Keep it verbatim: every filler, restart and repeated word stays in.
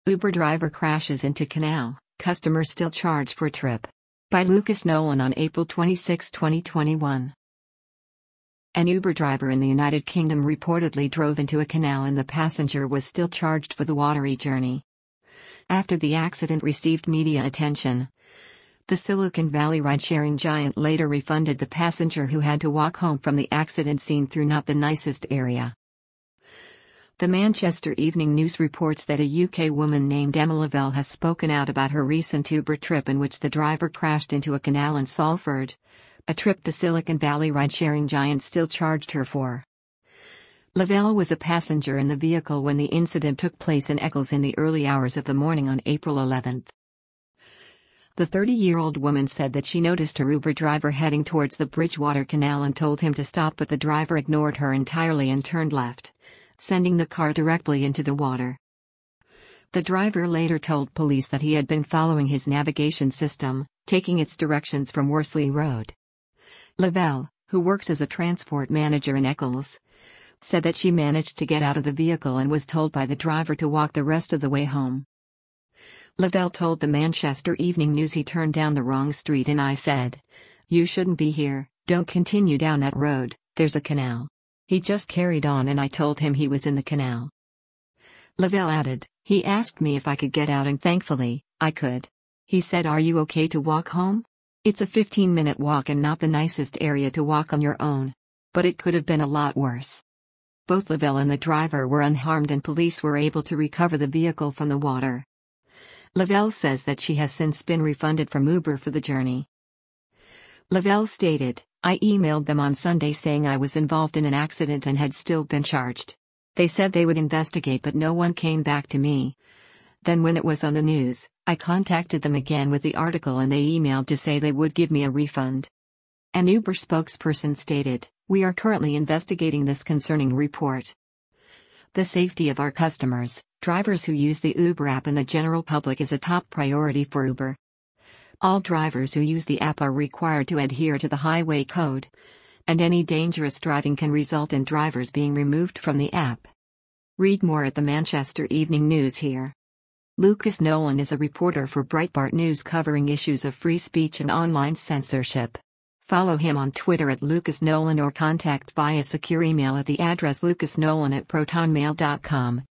Uber driver crashes into canal, customer still charged for trip. By Lucas Nolan on April twenty-sixth, twenty twenty-one. An Uber driver in the United Kingdom reportedly drove into a canal and the passenger was still charged for the watery journey. After the accident received media attention, the Silicon Valley ride-sharing giant later refunded the passenger who had to walk home from the accident scene through not the nicest area. The Manchester Evening News reports that a U K woman named Emma Lavelle has spoken out about her recent Uber trip in which the driver crashed into a canal in Salford, a trip the Silicon Valley ride-sharing giant still charged her for. Lavelle was a passenger in the vehicle when the incident took place in Eccles in the early hours of the morning on April eleventh. The thirty-year-old woman said that she noticed her Uber driver heading towards the Bridgewater Canal and told him to stop, but the driver ignored her entirely and turned left, sending the car directly into the water. The driver later told police that he had been following his navigation system, taking its directions from Worsley Road. Lavelle, who works as a transport manager in Eccles, said that she managed to get out of the vehicle and was told by the driver to walk the rest of the way home. Lavelle told the Manchester Evening News he turned down the wrong street and I said, "You shouldn't be here, don't continue down that road, there's a canal." He just carried on and I told him he was in the canal. Lavelle added, "He asked me if I could get out and thankfully, I could. He said, 'Are you okay to walk home? It's a fifteen minute walk and not the nicest area to walk on your own. But it could have been a lot worse.'" Both Lavelle and the driver were unharmed and police were able to recover the vehicle from the water. Lavelle says that she has since been refunded from Uber for the journey. Lavelle stated, "I emailed them on Sunday saying I was involved in an accident and had still been charged. They said they would investigate but no one came back to me. Then when it was on the news, I contacted them again with the article and they emailed to say they would give me a refund." An Uber spokesperson stated, "We are currently investigating this concerning report. The safety of our customers, drivers who use the Uber app and the general public is a top priority for Uber. All drivers who use the app are required to adhere to the highway code, and any dangerous driving can result in drivers being removed from the app." Read more at the Manchester Evening News here. Lucas Nolan is a reporter for Breitbart News covering issues of free speech and online censorship. Follow him on Twitter at Lucas Nolan or contact via secure email at the address lucasnolan at protonmail dot com.